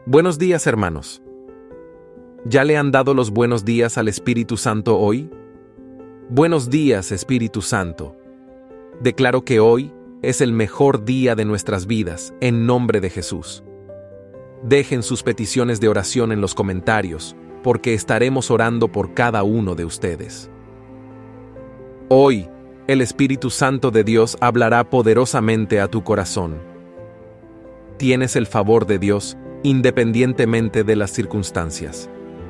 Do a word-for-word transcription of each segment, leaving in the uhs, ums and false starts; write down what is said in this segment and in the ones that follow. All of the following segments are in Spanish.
Buenos días, hermanos. ¿Ya le han dado los buenos días al Espíritu Santo hoy? Buenos días, Espíritu Santo. Declaro que hoy es el mejor día de nuestras vidas, en nombre de Jesús. Dejen sus peticiones de oración en los comentarios, porque estaremos orando por cada uno de ustedes. Hoy, el Espíritu Santo de Dios hablará poderosamente a tu corazón. Tienes el favor de Dios independientemente de las circunstancias.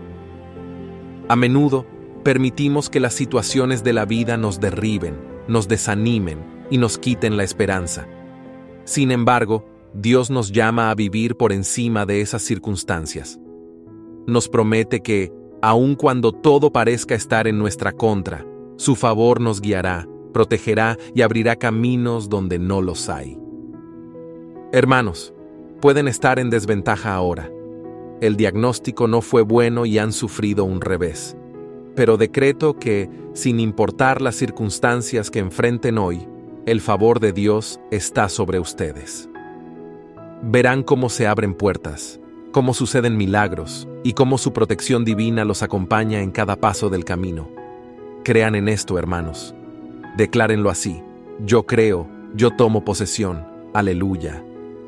A menudo, permitimos que las situaciones de la vida nos derriben, nos desanimen y nos quiten la esperanza. Sin embargo, Dios nos llama a vivir por encima de esas circunstancias. Nos promete que, aun cuando todo parezca estar en nuestra contra, su favor nos guiará, protegerá y abrirá caminos donde no los hay. Hermanos, pueden estar en desventaja ahora. El diagnóstico no fue bueno y han sufrido un revés. Pero decreto que, sin importar las circunstancias que enfrenten hoy, el favor de Dios está sobre ustedes. Verán cómo se abren puertas, cómo suceden milagros y cómo su protección divina los acompaña en cada paso del camino. Crean en esto, hermanos. Declárenlo así: yo creo, yo tomo posesión. Aleluya.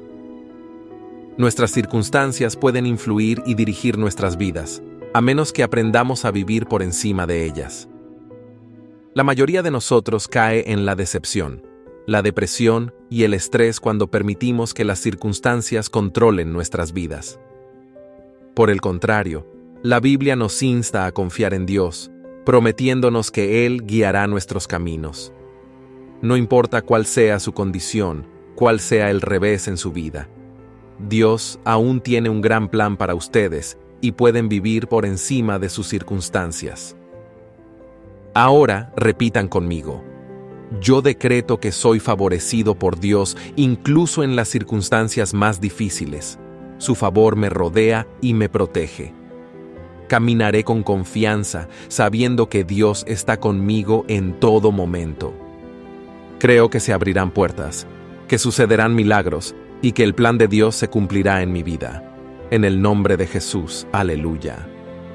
Nuestras circunstancias pueden influir y dirigir nuestras vidas, a menos que aprendamos a vivir por encima de ellas. La mayoría de nosotros cae en la decepción, la depresión y el estrés cuando permitimos que las circunstancias controlen nuestras vidas. Por el contrario, la Biblia nos insta a confiar en Dios, prometiéndonos que Él guiará nuestros caminos. No importa cuál sea su condición, cuál sea el revés en su vida, Dios aún tiene un gran plan para ustedes y pueden vivir por encima de sus circunstancias. Ahora repitan conmigo: yo decreto que soy favorecido por Dios incluso en las circunstancias más difíciles. Su favor me rodea y me protege. Caminaré con confianza, sabiendo que Dios está conmigo en todo momento. Creo que se abrirán puertas, que sucederán milagros y que el plan de Dios se cumplirá en mi vida. En el nombre de Jesús, aleluya.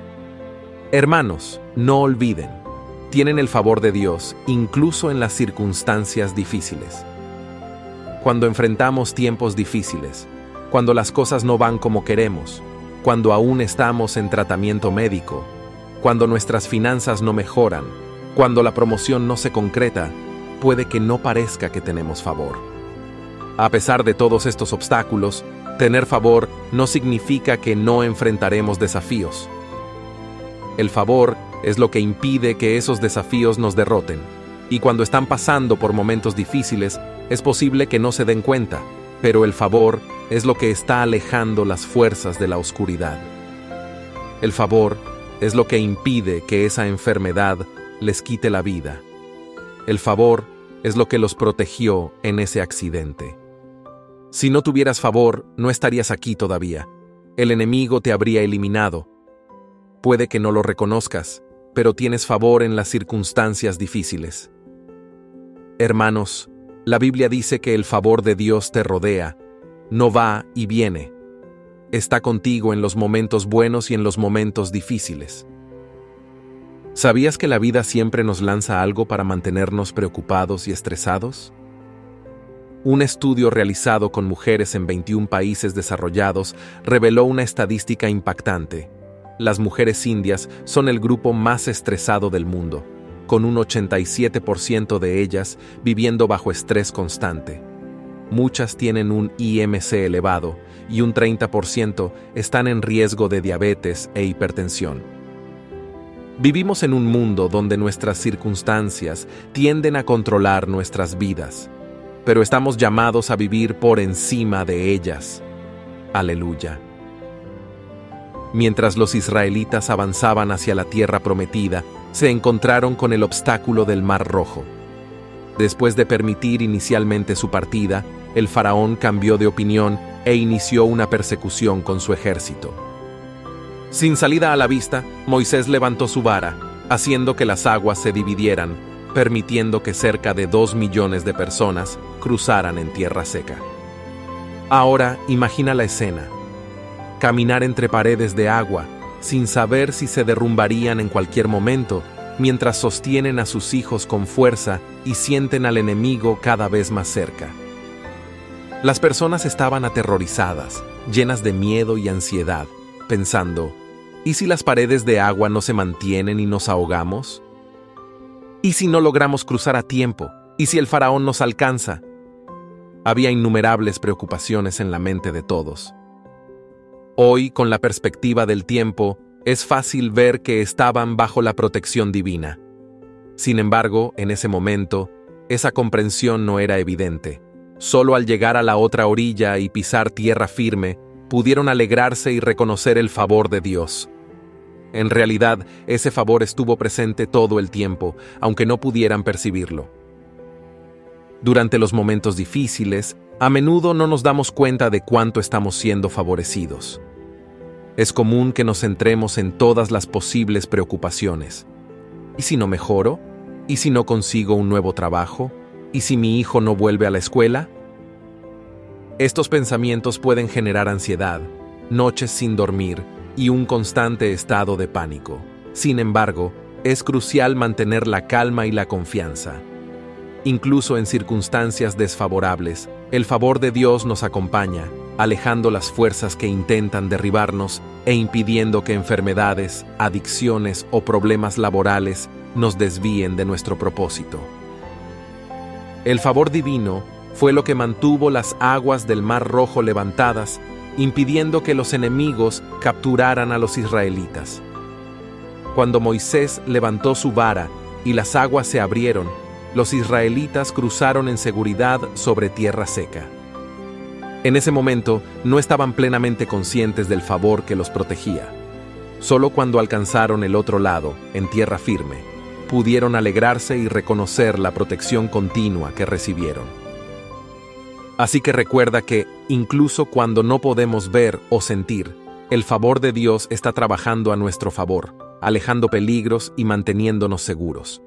Hermanos, no olviden, tienen el favor de Dios incluso en las circunstancias difíciles. Cuando enfrentamos tiempos difíciles, cuando las cosas no van como queremos, cuando aún estamos en tratamiento médico, cuando nuestras finanzas no mejoran, cuando la promoción no se concreta, puede que no parezca que tenemos favor. A pesar de todos estos obstáculos, tener favor no significa que no enfrentaremos desafíos. El favor es lo que impide que esos desafíos nos derroten, y cuando están pasando por momentos difíciles, es posible que no se den cuenta, pero el favor es lo que está alejando las fuerzas de la oscuridad. El favor es lo que impide que esa enfermedad les quite la vida. El favor es lo que los protegió en ese accidente. Si no tuvieras favor, no estarías aquí todavía. El enemigo te habría eliminado. Puede que no lo reconozcas, pero tienes favor en las circunstancias difíciles. Hermanos, la Biblia dice que el favor de Dios te rodea, no va y viene. Está contigo en los momentos buenos y en los momentos difíciles. ¿Sabías que la vida siempre nos lanza algo para mantenernos preocupados y estresados? Un estudio realizado con mujeres en veintiún países desarrollados reveló una estadística impactante. Las mujeres indias son el grupo más estresado del mundo, con un ochenta y siete por ciento de ellas viviendo bajo estrés constante. Muchas tienen un I M C elevado y un treinta por ciento están en riesgo de diabetes e hipertensión. Vivimos en un mundo donde nuestras circunstancias tienden a controlar nuestras vidas, pero estamos llamados a vivir por encima de ellas. Aleluya. Mientras los israelitas avanzaban hacia la tierra prometida, se encontraron con el obstáculo del Mar Rojo. Después de permitir inicialmente su partida, el faraón cambió de opinión e inició una persecución con su ejército. Sin salida a la vista, Moisés levantó su vara, haciendo que las aguas se dividieran, permitiendo que cerca de dos millones de personas cruzaran en tierra seca. Ahora imagina la escena. caminar entre paredes de agua, sin saber si se derrumbarían en cualquier momento, mientras sostienen a sus hijos con fuerza y sienten al enemigo cada vez más cerca. Las personas estaban aterrorizadas, llenas de miedo y ansiedad, pensando, ¿y si las paredes de agua no se mantienen y nos ahogamos? ¿Y si no logramos cruzar a tiempo? ¿Y si el faraón nos alcanza? Había innumerables preocupaciones en la mente de todos. Hoy, con la perspectiva del tiempo, es fácil ver que estaban bajo la protección divina. Sin embargo, en ese momento, esa comprensión no era evidente. Solo al llegar a la otra orilla y pisar tierra firme, pudieron alegrarse y reconocer el favor de Dios. En realidad, ese favor estuvo presente todo el tiempo, aunque no pudieran percibirlo. Durante los momentos difíciles, a menudo no nos damos cuenta de cuánto estamos siendo favorecidos. Es común que nos centremos en todas las posibles preocupaciones. ¿Y si no mejoro? ¿Y si no consigo un nuevo trabajo? ¿Y si mi hijo no vuelve a la escuela? Estos pensamientos pueden generar ansiedad, noches sin dormir y un constante estado de pánico. Sin embargo, es crucial mantener la calma y la confianza. Incluso en circunstancias desfavorables, el favor de Dios nos acompaña, alejando las fuerzas que intentan derribarnos e impidiendo que enfermedades, adicciones o problemas laborales nos desvíen de nuestro propósito. El favor divino fue lo que mantuvo las aguas del Mar Rojo levantadas, impidiendo que los enemigos capturaran a los israelitas. Cuando Moisés levantó su vara y las aguas se abrieron, los israelitas cruzaron en seguridad sobre tierra seca. En ese momento no estaban plenamente conscientes del favor que los protegía. Solo cuando alcanzaron el otro lado, en tierra firme, pudieron alegrarse y reconocer la protección continua que recibieron. Así que recuerda que, incluso cuando no podemos ver o sentir, el favor de Dios está trabajando a nuestro favor, alejando peligros y manteniéndonos seguros.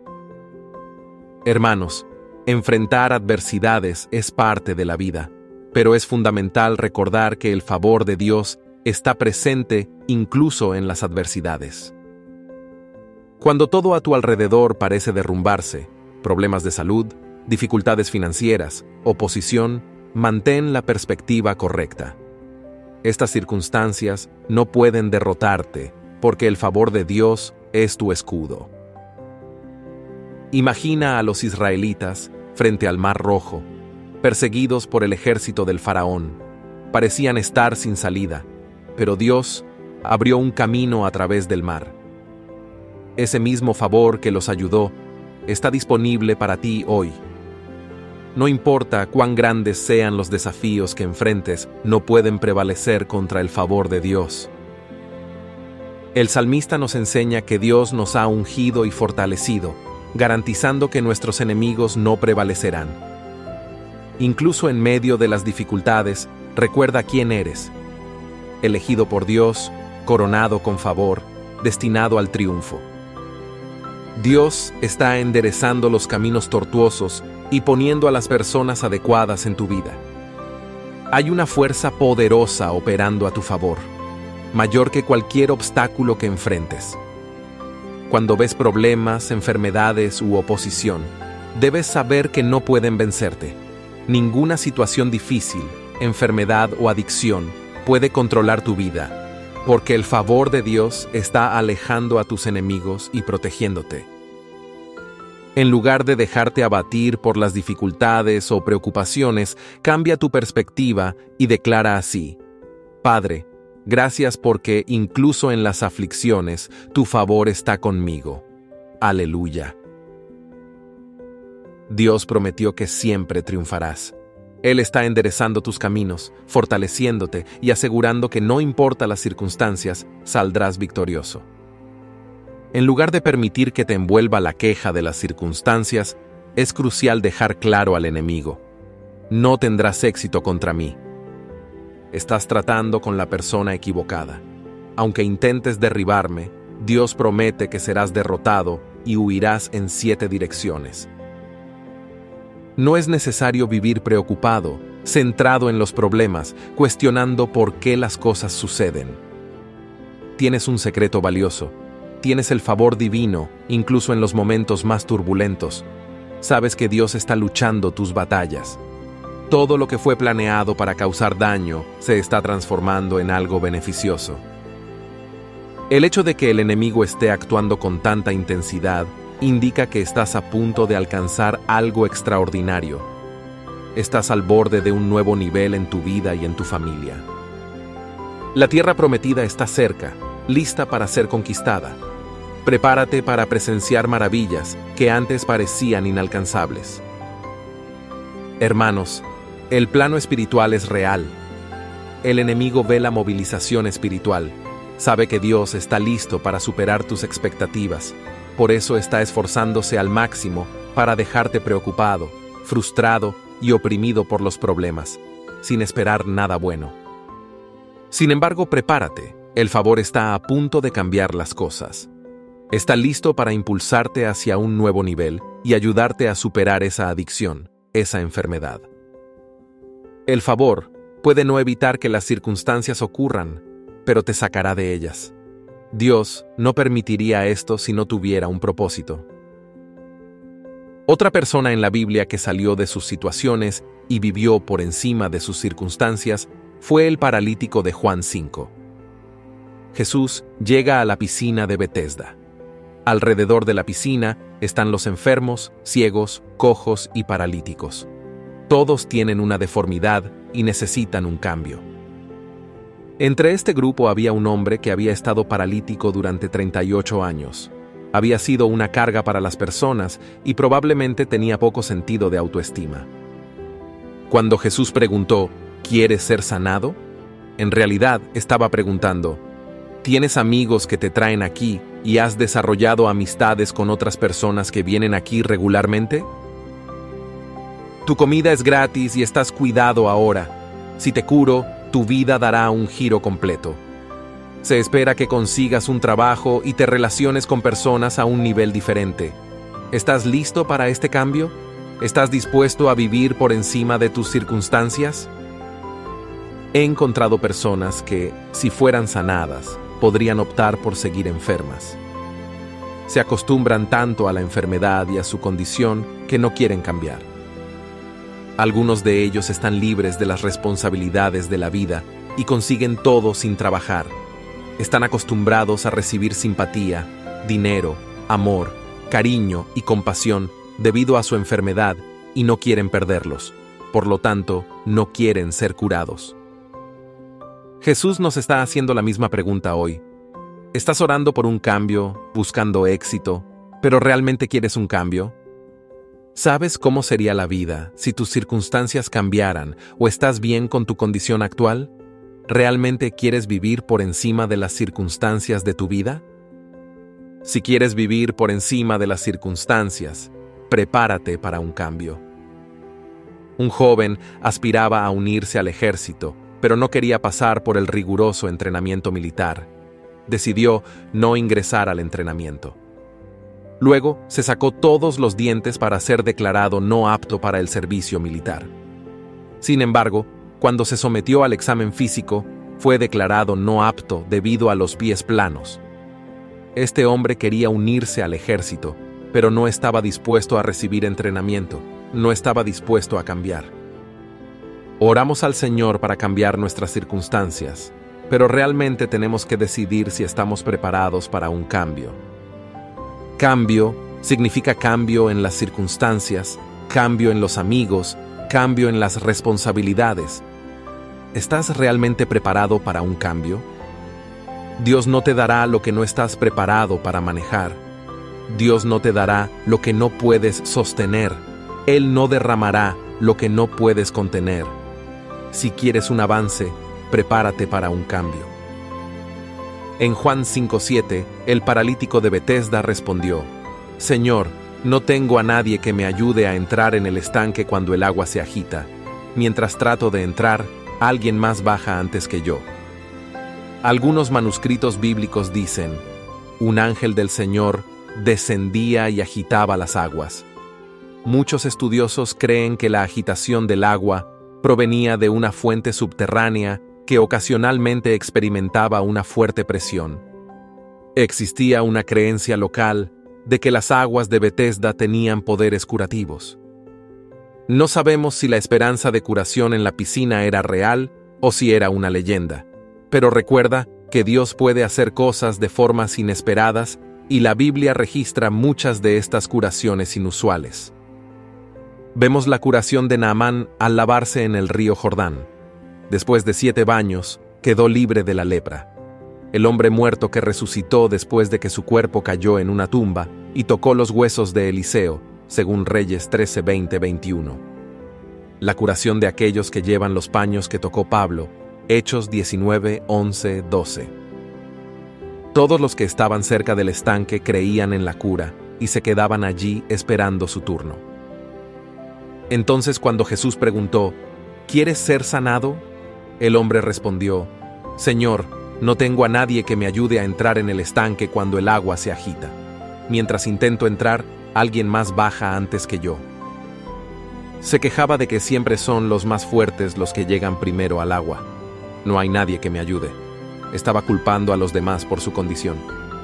Hermanos, enfrentar adversidades es parte de la vida, pero es fundamental recordar que el favor de Dios está presente incluso en las adversidades. Cuando todo a tu alrededor parece derrumbarse, problemas de salud, dificultades financieras, oposición, mantén la perspectiva correcta. Estas circunstancias no pueden derrotarte, porque el favor de Dios es tu escudo. Imagina a los israelitas frente al Mar Rojo, perseguidos por el ejército del faraón. Parecían estar sin salida, pero Dios abrió un camino a través del mar. Ese mismo favor que los ayudó está disponible para ti hoy. No importa cuán grandes sean los desafíos que enfrentes, no pueden prevalecer contra el favor de Dios. El salmista nos enseña que Dios nos ha ungido y fortalecido, garantizando que nuestros enemigos no prevalecerán. Incluso en medio de las dificultades, recuerda quién eres. Elegido por Dios, coronado con favor, destinado al triunfo. Dios está enderezando los caminos tortuosos y poniendo a las personas adecuadas en tu vida. Hay una fuerza poderosa operando a tu favor, mayor que cualquier obstáculo que enfrentes. Cuando ves problemas, enfermedades u oposición, debes saber que no pueden vencerte. Ninguna situación difícil, enfermedad o adicción puede controlar tu vida, porque el favor de Dios está alejando a tus enemigos y protegiéndote. En lugar de dejarte abatir por las dificultades o preocupaciones, cambia tu perspectiva y declara así: Padre, gracias porque incluso en las aflicciones, tu favor está conmigo. Aleluya. Dios prometió que siempre triunfarás. Él está enderezando tus caminos, fortaleciéndote y asegurando que no importa las circunstancias, saldrás victorioso. En lugar de permitir que te envuelva la queja de las circunstancias, es crucial dejar claro al enemigo: no tendrás éxito contra mí. Estás tratando con la persona equivocada. Aunque intentes derribarme, Dios promete que serás derrotado y huirás en siete direcciones. No es necesario vivir preocupado, centrado en los problemas, cuestionando por qué las cosas suceden. Tienes un secreto valioso. Tienes el favor divino, incluso en los momentos más turbulentos. Sabes que Dios está luchando tus batallas. Todo lo que fue planeado para causar daño se está transformando en algo beneficioso. El hecho de que el enemigo esté actuando con tanta intensidad indica que estás a punto de alcanzar algo extraordinario. Estás al borde de un nuevo nivel en tu vida y en tu familia. La tierra prometida está cerca, lista para ser conquistada. Prepárate para presenciar maravillas que antes parecían inalcanzables. Hermanos, el plano espiritual es real. El enemigo ve la movilización espiritual. Sabe que Dios está listo para superar tus expectativas. Por eso está esforzándose al máximo para dejarte preocupado, frustrado y oprimido por los problemas, sin esperar nada bueno. Sin embargo, prepárate. El favor está a punto de cambiar las cosas. Está listo para impulsarte hacia un nuevo nivel y ayudarte a superar esa adicción, esa enfermedad. El favor puede no evitar que las circunstancias ocurran, pero te sacará de ellas. Dios no permitiría esto si no tuviera un propósito. Otra persona en la Biblia que salió de sus situaciones y vivió por encima de sus circunstancias fue el paralítico de Juan cinco. Jesús llega a la piscina de Betesda. Alrededor de la piscina están los enfermos, ciegos, cojos y paralíticos. Todos tienen una deformidad y necesitan un cambio. Entre este grupo había un hombre que había estado paralítico durante treinta y ocho años. Había sido una carga para las personas y probablemente tenía poco sentido de autoestima. Cuando Jesús preguntó, ¿quieres ser sanado?, en realidad estaba preguntando, ¿tienes amigos que te traen aquí y has desarrollado amistades con otras personas que vienen aquí regularmente? Tu comida es gratis y estás cuidado ahora. Si te curo, tu vida dará un giro completo. Se espera que consigas un trabajo y te relaciones con personas a un nivel diferente. ¿Estás listo para este cambio? ¿Estás dispuesto a vivir por encima de tus circunstancias? He encontrado personas que, si fueran sanadas, podrían optar por seguir enfermas. Se acostumbran tanto a la enfermedad y a su condición que no quieren cambiar. Algunos de ellos están libres de las responsabilidades de la vida y consiguen todo sin trabajar. Están acostumbrados a recibir simpatía, dinero, amor, cariño y compasión debido a su enfermedad y no quieren perderlos. Por lo tanto, no quieren ser curados. Jesús nos está haciendo la misma pregunta hoy. ¿Estás orando por un cambio, buscando éxito, pero realmente quieres un cambio? ¿Sabes cómo sería la vida si tus circunstancias cambiaran o estás bien con tu condición actual? ¿Realmente quieres vivir por encima de las circunstancias de tu vida? Si quieres vivir por encima de las circunstancias, prepárate para un cambio. Un joven aspiraba a unirse al ejército, pero no quería pasar por el riguroso entrenamiento militar. Decidió no ingresar al entrenamiento. Luego se sacó todos los dientes para ser declarado no apto para el servicio militar. Sin embargo, cuando se sometió al examen físico, fue declarado no apto debido a los pies planos. Este hombre quería unirse al ejército, pero no estaba dispuesto a recibir entrenamiento, no estaba dispuesto a cambiar. Oramos al Señor para cambiar nuestras circunstancias, pero realmente tenemos que decidir si estamos preparados para un cambio. Cambio significa cambio en las circunstancias, cambio en los amigos, cambio en las responsabilidades. ¿Estás realmente preparado para un cambio? Dios no te dará lo que no estás preparado para manejar. Dios no te dará lo que no puedes sostener. Él no derramará lo que no puedes contener. Si quieres un avance, prepárate para un cambio. En Juan cinco siete, el paralítico de Betesda respondió, Señor, no tengo a nadie que me ayude a entrar en el estanque cuando el agua se agita. Mientras trato de entrar, alguien más baja antes que yo. Algunos manuscritos bíblicos dicen, un ángel del Señor descendía y agitaba las aguas. Muchos estudiosos creen que la agitación del agua Provenía de una fuente subterránea que ocasionalmente experimentaba una fuerte presión. Existía una creencia local de que las aguas de Betesda tenían poderes curativos. No sabemos si la esperanza de curación en la piscina era real o si era una leyenda, pero recuerda que Dios puede hacer cosas de formas inesperadas y la Biblia registra muchas de estas curaciones inusuales. Vemos la curación de Naamán al lavarse en el río Jordán. Después de siete baños, quedó libre de la lepra. El hombre muerto que resucitó después de que su cuerpo cayó en una tumba y tocó los huesos de Eliseo, según Reyes trece, veinte, veintiuno. La curación de aquellos que llevan los paños que tocó Pablo, Hechos diecinueve, once, doce. Todos los que estaban cerca del estanque creían en la cura y se quedaban allí esperando su turno. Entonces cuando Jesús preguntó, ¿quieres ser sanado? El hombre respondió, Señor, no tengo a nadie que me ayude a entrar en el estanque cuando el agua se agita. Mientras intento entrar, alguien más baja antes que yo. Se quejaba de que siempre son los más fuertes los que llegan primero al agua. No hay nadie que me ayude. Estaba culpando a los demás por su condición.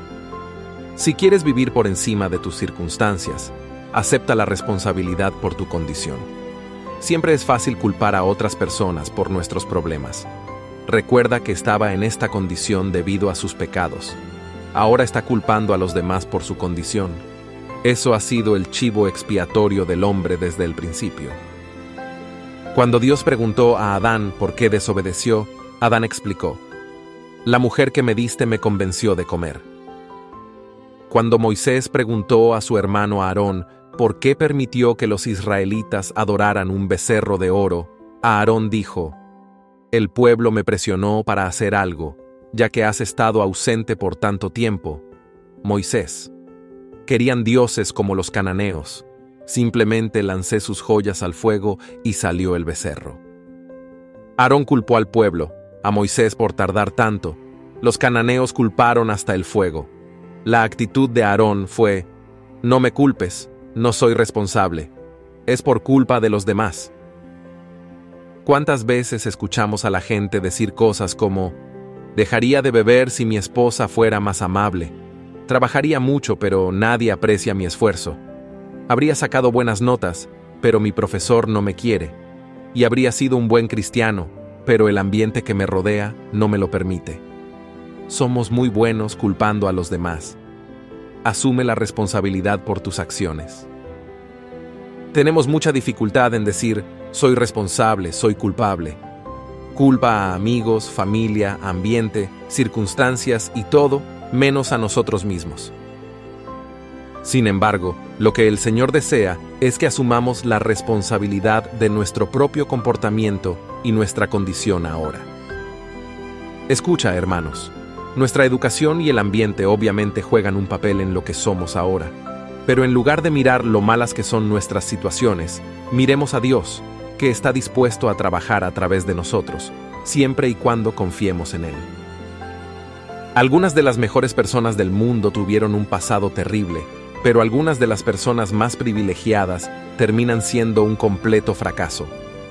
Si quieres vivir por encima de tus circunstancias, acepta la responsabilidad por tu condición. Siempre es fácil culpar a otras personas por nuestros problemas. Recuerda que estaba en esta condición debido a sus pecados. Ahora está culpando a los demás por su condición. Eso ha sido el chivo expiatorio del hombre desde el principio. Cuando Dios preguntó a Adán por qué desobedeció, Adán explicó, «La mujer que me diste me convenció de comer». Cuando Moisés preguntó a su hermano Aarón por qué permitió que los israelitas adoraran un becerro de oro, Aarón dijo, «El pueblo me presionó para hacer algo, ya que has estado ausente por tanto tiempo». Moisés. Querían dioses como los cananeos. Simplemente lancé sus joyas al fuego y salió el becerro. Aarón culpó al pueblo, a Moisés por tardar tanto. Los cananeos culparon hasta el fuego. La actitud de Aarón fue, no me culpes, no soy responsable. Es por culpa de los demás. ¿Cuántas veces escuchamos a la gente decir cosas como, dejaría de beber si mi esposa fuera más amable? Trabajaría mucho, pero nadie aprecia mi esfuerzo. Habría sacado buenas notas, pero mi profesor no me quiere. Y habría sido un buen cristiano, pero el ambiente que me rodea no me lo permite. Somos muy buenos culpando a los demás. Asume la responsabilidad por tus acciones. Tenemos mucha dificultad en decir, soy responsable, soy culpable. Culpa a amigos, familia, ambiente, circunstancias y todo, menos a nosotros mismos. Sin embargo, lo que el Señor desea es que asumamos la responsabilidad de nuestro propio comportamiento y nuestra condición ahora. Escucha, hermanos, nuestra educación y el ambiente obviamente juegan un papel en lo que somos ahora, pero en lugar de mirar lo malas que son nuestras situaciones, miremos a Dios, que está dispuesto a trabajar a través de nosotros, siempre y cuando confiemos en Él. Algunas de las mejores personas del mundo tuvieron un pasado terrible, pero algunas de las personas más privilegiadas terminan siendo un completo fracaso.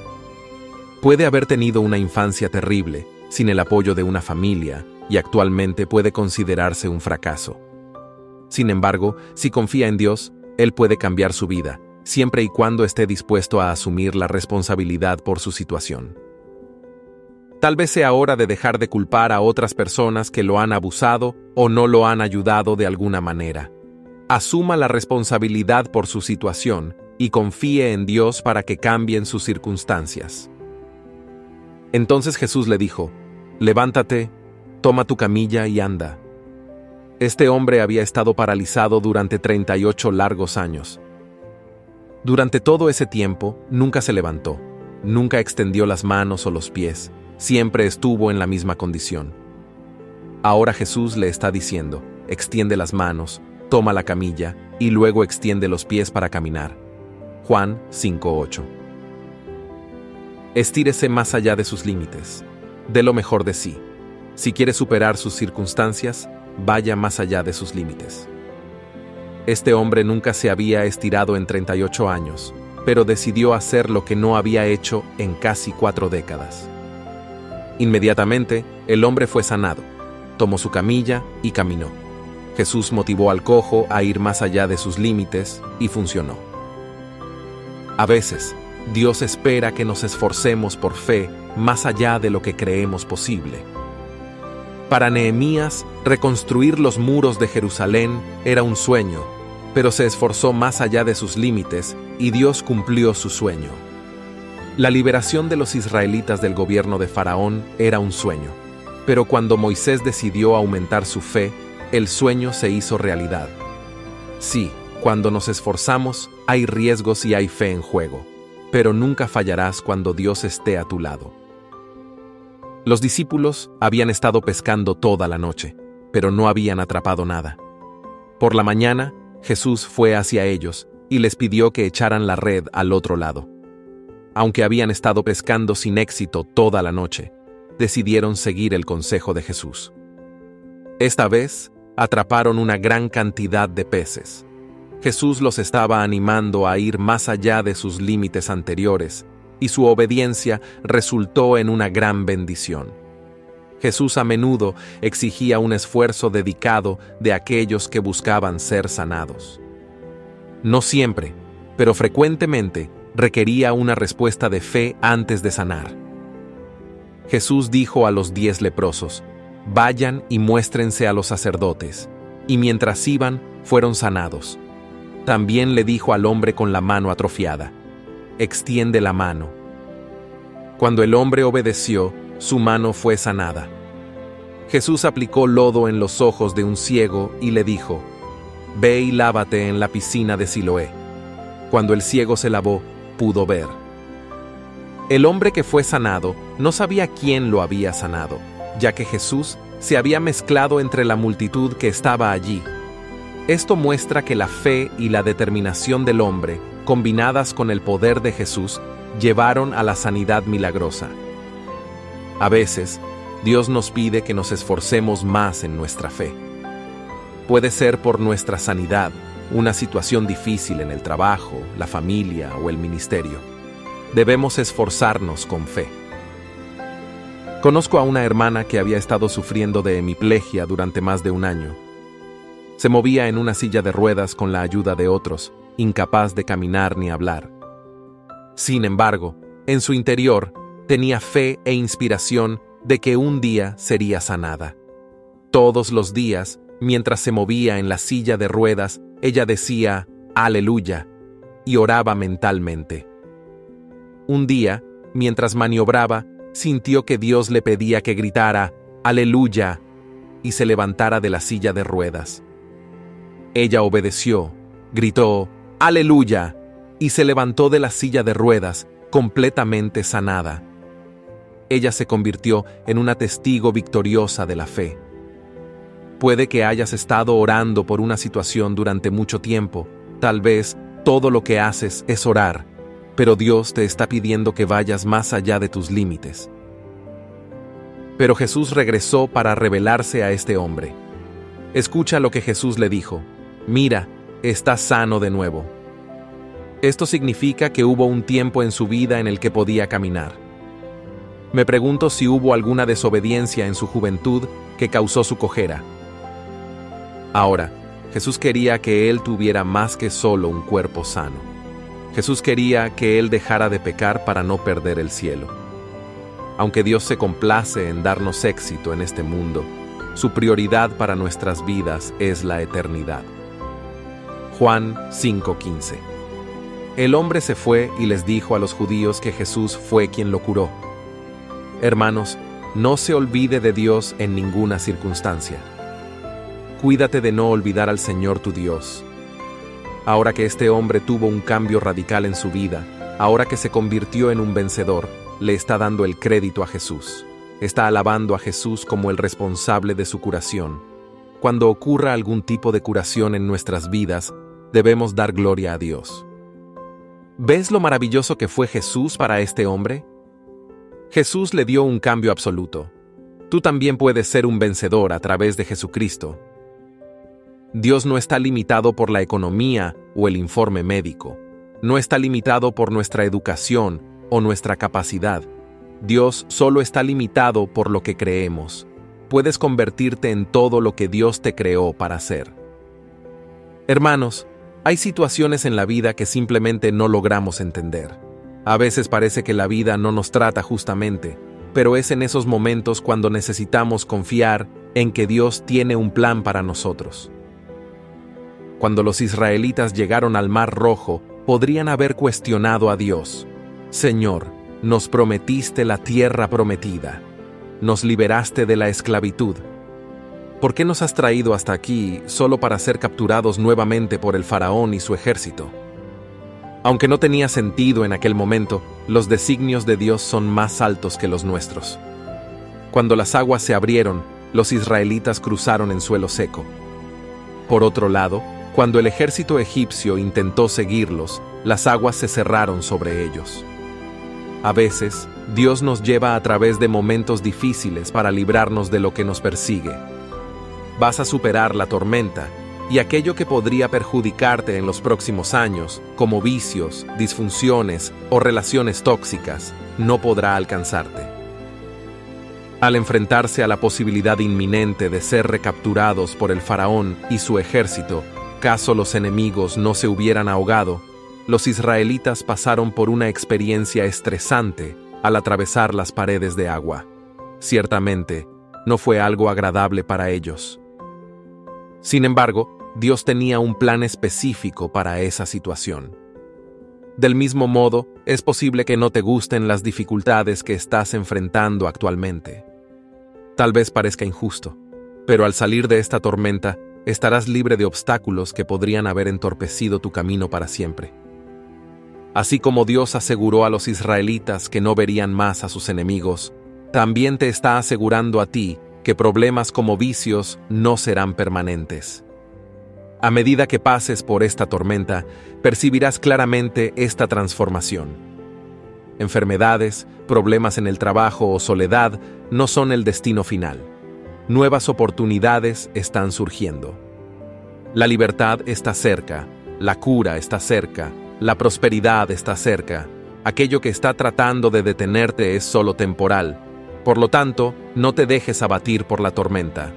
Puede haber tenido una infancia terrible, sin el apoyo de una familia, y actualmente puede considerarse un fracaso. Sin embargo, si confía en Dios, Él puede cambiar su vida, siempre y cuando esté dispuesto a asumir la responsabilidad por su situación. Tal vez sea hora de dejar de culpar a otras personas que lo han abusado o no lo han ayudado de alguna manera. Asuma la responsabilidad por su situación y confíe en Dios para que cambien sus circunstancias. Entonces Jesús le dijo, «Levántate, toma tu camilla y anda». Este hombre había estado paralizado durante treinta y ocho largos años. Durante todo ese tiempo, nunca se levantó, nunca extendió las manos o los pies, siempre estuvo en la misma condición. Ahora Jesús le está diciendo, extiende las manos, toma la camilla y luego extiende los pies para caminar. Juan cinco ocho. Estírese más allá de sus límites. Dé lo mejor de sí. Si quiere superar sus circunstancias, vaya más allá de sus límites. Este hombre nunca se había estirado en treinta y ocho años, pero decidió hacer lo que no había hecho en casi cuatro décadas. Inmediatamente, el hombre fue sanado, tomó su camilla y caminó. Jesús motivó al cojo a ir más allá de sus límites y funcionó. A veces, Dios espera que nos esforcemos por fe más allá de lo que creemos posible. Para Nehemías, reconstruir los muros de Jerusalén era un sueño, pero se esforzó más allá de sus límites y Dios cumplió su sueño. La liberación de los israelitas del gobierno de Faraón era un sueño, pero cuando Moisés decidió aumentar su fe, el sueño se hizo realidad. Sí, cuando nos esforzamos, hay riesgos y hay fe en juego, pero nunca fallarás cuando Dios esté a tu lado. Los discípulos habían estado pescando toda la noche, pero no habían atrapado nada. Por la mañana, Jesús fue hacia ellos y les pidió que echaran la red al otro lado. Aunque habían estado pescando sin éxito toda la noche, decidieron seguir el consejo de Jesús. Esta vez, atraparon una gran cantidad de peces. Jesús los estaba animando a ir más allá de sus límites anteriores, y su obediencia resultó en una gran bendición. Jesús a menudo exigía un esfuerzo dedicado de aquellos que buscaban ser sanados. No siempre, pero frecuentemente requería una respuesta de fe antes de sanar. Jesús dijo a los diez leprosos: «Vayan y muéstrense a los sacerdotes», y mientras iban, fueron sanados. También le dijo al hombre con la mano atrofiada: «Extiende la mano». Cuando el hombre obedeció, su mano fue sanada. Jesús aplicó lodo en los ojos de un ciego y le dijo: «Ve y lávate en la piscina de Siloé». Cuando el ciego se lavó, pudo ver. El hombre que fue sanado no sabía quién lo había sanado, ya que Jesús se había mezclado entre la multitud que estaba allí. Esto muestra que la fe y la determinación del hombre, combinadas con el poder de Jesús, llevaron a la sanidad milagrosa. A veces, Dios nos pide que nos esforcemos más en nuestra fe. Puede ser por nuestra sanidad, una situación difícil en el trabajo, la familia o el ministerio. Debemos esforzarnos con fe. Conozco a una hermana que había estado sufriendo de hemiplegia durante más de un año. Se movía en una silla de ruedas con la ayuda de otros, incapaz de caminar ni hablar. Sin embargo, en su interior, tenía fe e inspiración de que un día sería sanada. Todos los días, mientras se movía en la silla de ruedas, ella decía «Aleluya» y oraba mentalmente. Un día, mientras maniobraba, sintió que Dios le pedía que gritara «Aleluya» y se levantara de la silla de ruedas. Ella obedeció, gritó «Aleluya» y se levantó de la silla de ruedas, completamente sanada. Ella se convirtió en una testigo victoriosa de la fe. Puede que hayas estado orando por una situación durante mucho tiempo. Tal vez todo lo que haces es orar, pero Dios te está pidiendo que vayas más allá de tus límites. Pero Jesús regresó para revelarse a este hombre. Escucha lo que Jesús le dijo: «Mira, estás sano de nuevo». Esto significa que hubo un tiempo en su vida en el que podía caminar. Me pregunto si hubo alguna desobediencia en su juventud que causó su cojera. Ahora, Jesús quería que él tuviera más que solo un cuerpo sano. Jesús quería que él dejara de pecar para no perder el cielo. Aunque Dios se complace en darnos éxito en este mundo, su prioridad para nuestras vidas es la eternidad. Juan cinco quince. El hombre se fue y les dijo a los judíos que Jesús fue quien lo curó. Hermanos, no se olvide de Dios en ninguna circunstancia. Cuídate de no olvidar al Señor tu Dios. Ahora que este hombre tuvo un cambio radical en su vida, ahora que se convirtió en un vencedor, le está dando el crédito a Jesús. Está alabando a Jesús como el responsable de su curación. Cuando ocurra algún tipo de curación en nuestras vidas, debemos dar gloria a Dios. ¿Ves lo maravilloso que fue Jesús para este hombre? Jesús le dio un cambio absoluto. Tú también puedes ser un vencedor a través de Jesucristo. Dios no está limitado por la economía o el informe médico. no está limitado por nuestra educación o nuestra capacidad. Dios solo está limitado por lo que creemos. Puedes convertirte en todo lo que Dios te creó para ser. Hermanos, hay situaciones en la vida que simplemente no logramos entender. A veces parece que la vida no nos trata justamente, pero es en esos momentos cuando necesitamos confiar en que Dios tiene un plan para nosotros. Cuando los israelitas llegaron al Mar Rojo, podrían haber cuestionado a Dios. Señor, nos prometiste la tierra prometida. Nos liberaste de la esclavitud. ¿Por qué nos has traído hasta aquí solo para ser capturados nuevamente por el faraón y su ejército? Aunque no tenía sentido en aquel momento, los designios de Dios son más altos que los nuestros. Cuando las aguas se abrieron, los israelitas cruzaron en suelo seco. Por otro lado, cuando el ejército egipcio intentó seguirlos, las aguas se cerraron sobre ellos. A veces, Dios nos lleva a través de momentos difíciles para librarnos de lo que nos persigue. Vas a superar la tormenta, y aquello que podría perjudicarte en los próximos años, como vicios, disfunciones o relaciones tóxicas, no podrá alcanzarte. Al enfrentarse a la posibilidad inminente de ser recapturados por el faraón y su ejército, caso los enemigos no se hubieran ahogado, los israelitas pasaron por una experiencia estresante al atravesar las paredes de agua. Ciertamente, no fue algo agradable para ellos. Sin embargo, Dios tenía un plan específico para esa situación. Del mismo modo, es posible que no te gusten las dificultades que estás enfrentando actualmente. Tal vez parezca injusto, pero al salir de esta tormenta, estarás libre de obstáculos que podrían haber entorpecido tu camino para siempre. Así como Dios aseguró a los israelitas que no verían más a sus enemigos, también te está asegurando a ti que problemas como vicios no serán permanentes. A medida que pases por esta tormenta, percibirás claramente esta transformación. Enfermedades, problemas en el trabajo o soledad no son el destino final. Nuevas oportunidades están surgiendo. La libertad está cerca, la cura está cerca, la prosperidad está cerca. Aquello que está tratando de detenerte es solo temporal. Por lo tanto, no te dejes abatir por la tormenta.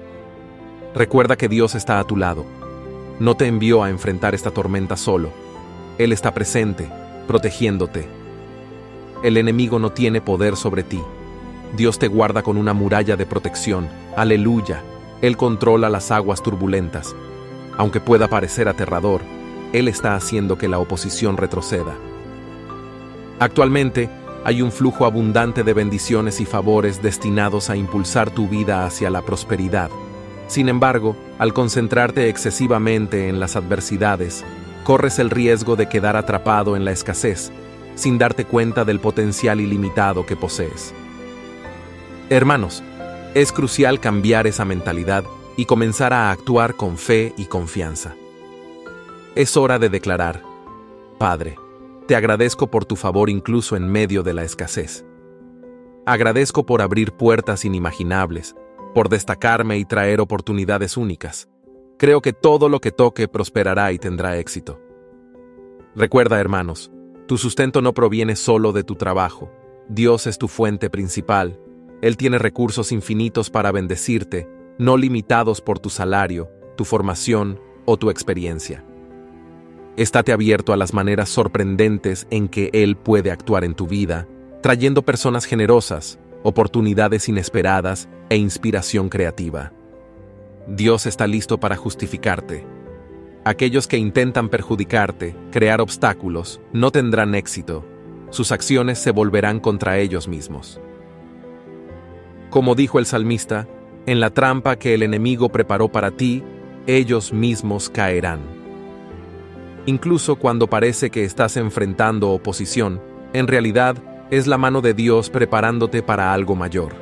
Recuerda que Dios está a tu lado. No te envió a enfrentar esta tormenta solo. Él está presente, protegiéndote. El enemigo no tiene poder sobre ti. Dios te guarda con una muralla de protección. Aleluya. Él controla las aguas turbulentas. Aunque pueda parecer aterrador, Él está haciendo que la oposición retroceda. Actualmente, hay un flujo abundante de bendiciones y favores destinados a impulsar tu vida hacia la prosperidad. Sin embargo, al concentrarte excesivamente en las adversidades, corres el riesgo de quedar atrapado en la escasez, sin darte cuenta del potencial ilimitado que posees. Hermanos, es crucial cambiar esa mentalidad y comenzar a actuar con fe y confianza. Es hora de declarar: Padre, te agradezco por tu favor incluso en medio de la escasez. Agradezco por abrir puertas inimaginables, por destacarme y traer oportunidades únicas. Creo que todo lo que toque prosperará y tendrá éxito. Recuerda, hermanos, tu sustento no proviene solo de tu trabajo. Dios es tu fuente principal. Él tiene recursos infinitos para bendecirte, no limitados por tu salario, tu formación o tu experiencia. Estate abierto a las maneras sorprendentes en que Él puede actuar en tu vida, trayendo personas generosas, oportunidades inesperadas e inspiración creativa. Dios está listo para justificarte. Aquellos que intentan perjudicarte, crear obstáculos, no tendrán éxito. Sus acciones se volverán contra ellos mismos. Como dijo el salmista, en la trampa que el enemigo preparó para ti, ellos mismos caerán. Incluso cuando parece que estás enfrentando oposición, en realidad es la mano de Dios preparándote para algo mayor.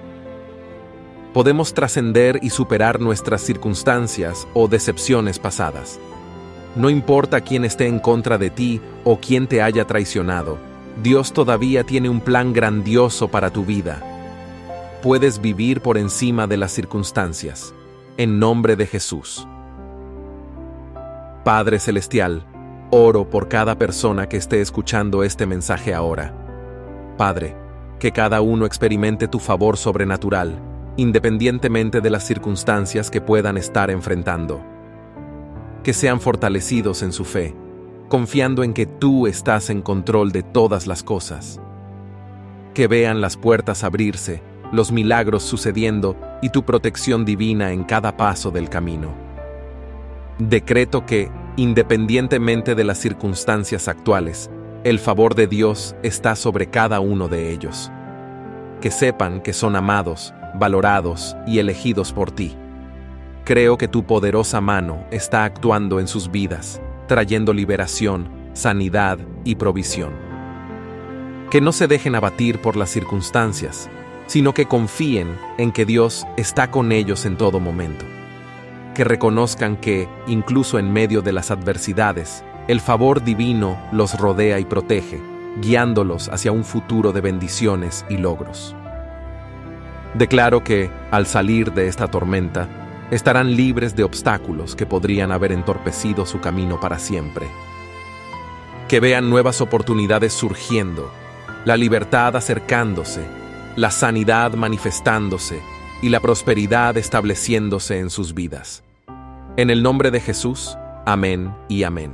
Podemos trascender y superar nuestras circunstancias o decepciones pasadas. No importa quién esté en contra de ti o quién te haya traicionado, Dios todavía tiene un plan grandioso para tu vida. Puedes vivir por encima de las circunstancias. En nombre de Jesús. Padre Celestial, Oro por cada persona que esté escuchando este mensaje ahora. Padre, que cada uno experimente tu favor sobrenatural, independientemente de las circunstancias que puedan estar enfrentando. Que sean fortalecidos en su fe, confiando en que tú estás en control de todas las cosas. Que vean las puertas abrirse, los milagros sucediendo y tu protección divina en cada paso del camino. Decreto que, independientemente de las circunstancias actuales, el favor de Dios está sobre cada uno de ellos. Que sepan que son amados, valorados y elegidos por ti. Creo que tu poderosa mano está actuando en sus vidas, trayendo liberación, sanidad y provisión. Que no se dejen abatir por las circunstancias, sino que confíen en que Dios está con ellos en todo momento. Que reconozcan que, incluso en medio de las adversidades, el favor divino los rodea y protege, guiándolos hacia un futuro de bendiciones y logros. Declaro que, al salir de esta tormenta, estarán libres de obstáculos que podrían haber entorpecido su camino para siempre. Que vean nuevas oportunidades surgiendo, la libertad acercándose, la sanidad manifestándose y la prosperidad estableciéndose en sus vidas. En el nombre de Jesús, amén y amén.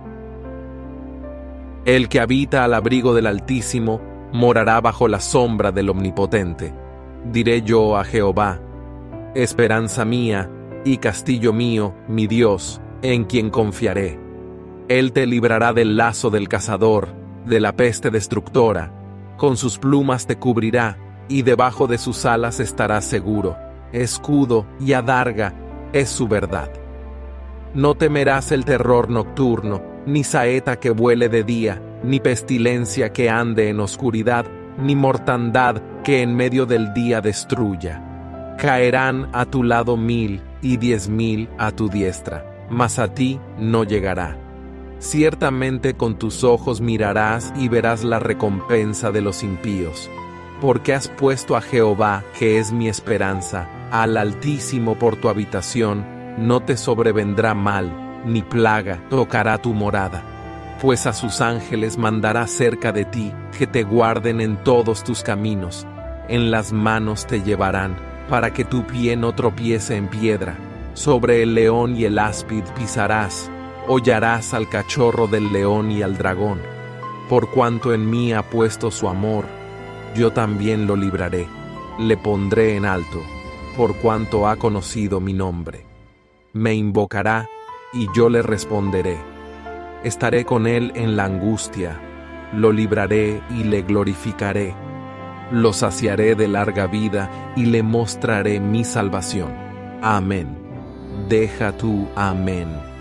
El que habita al abrigo del Altísimo morará bajo la sombra del Omnipotente. Diré yo a Jehová, esperanza mía y castillo mío, mi Dios, en quien confiaré. Él te librará del lazo del cazador, de la peste destructora. Con sus plumas te cubrirá, y debajo de sus alas estarás seguro. Escudo y adarga es su verdad. No temerás el terror nocturno, ni saeta que vuele de día, ni pestilencia que ande en oscuridad, ni mortandad que en medio del día destruya. Caerán a tu lado mil y diez mil a tu diestra, mas a ti no llegará. Ciertamente con tus ojos mirarás y verás la recompensa de los impíos. Porque has puesto a Jehová, que es mi esperanza, al Altísimo por tu habitación, no te sobrevendrá mal, ni plaga tocará tu morada. Pues a sus ángeles mandará cerca de ti, que te guarden en todos tus caminos. En las manos te llevarán, para que tu pie no tropiece en piedra. Sobre el león y el áspid pisarás, hollarás al cachorro del león y al dragón. Por cuanto en mí ha puesto su amor, yo también lo libraré, le pondré en alto, por cuanto ha conocido mi nombre. Me invocará, y yo le responderé. Estaré con él en la angustia, lo libraré y le glorificaré. Lo saciaré de larga vida y le mostraré mi salvación. Amén. Deja tú, amén.